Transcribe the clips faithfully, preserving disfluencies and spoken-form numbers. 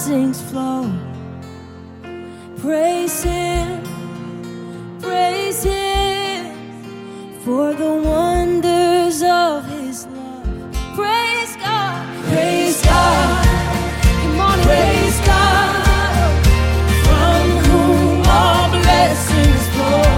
blessings flow. Praise Him, praise Him for the wonders of His love. Praise God, praise God, come on, praise God, from whom all blessings flow.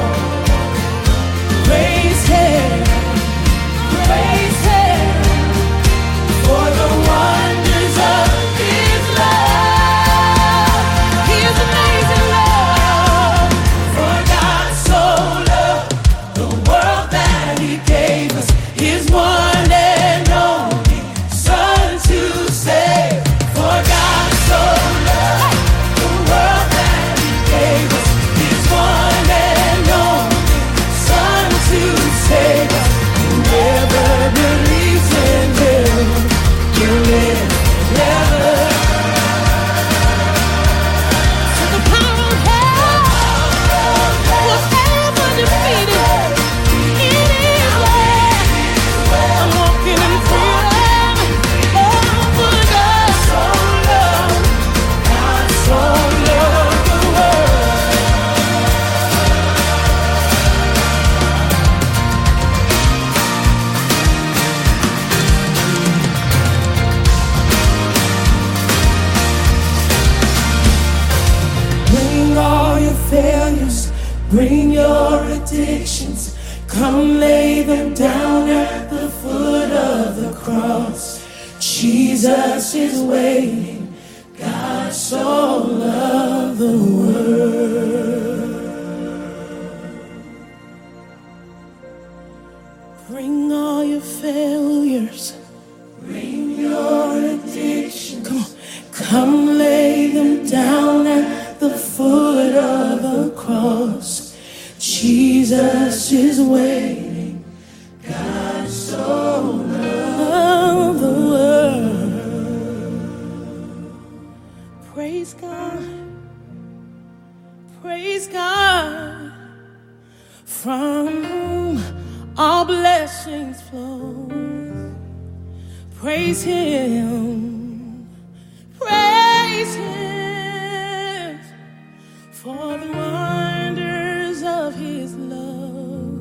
Praise Him, praise Him for the wonders of His love. He is amazing love. For God so loved the world that He gave us His one and only Son to save. For God so loved the world that He gave us His one and only Son to save us. Whoever believes in Him will live forever. So the power of hell was ever defeated. It is well. I'm walking in freedom. Oh, for God so loved, God so loved the world. Bring all your failures, bring your addictions. Come lay them down at the foot of the cross. Jesus is waiting. God so loved the world. Bring all your failures, bring your addiction. Come on, come lay them down at the foot of the cross. Jesus is waiting. God so loved the world. Praise God, praise God, from whom all blessings flow. Praise Him, praise Him for the wonders of His love.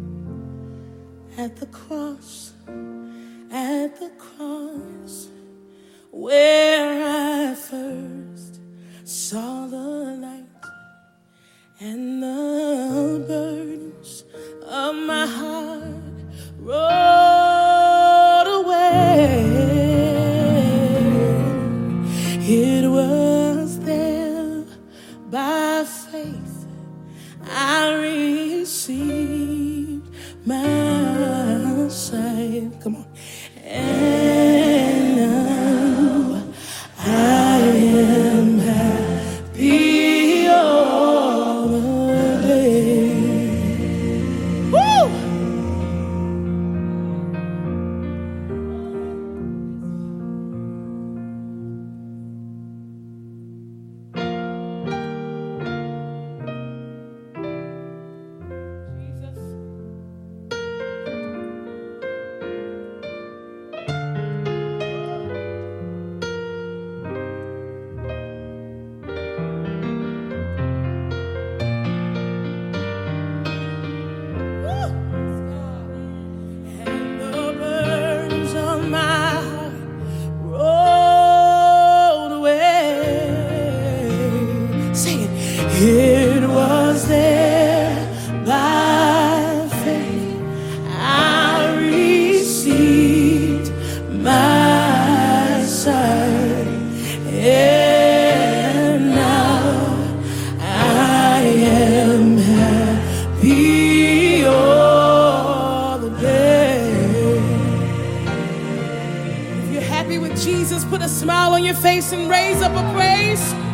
At the cross, at the cross, where I first saw the light, and the burdens of my heart rolled away. It was there by faith I received my sight. Come on. And now I am happy all the day. Woo! It was there by faith I received my sight, and now I am happy all the day. If you're happy with Jesus, put a smile on your face and raise up a praise.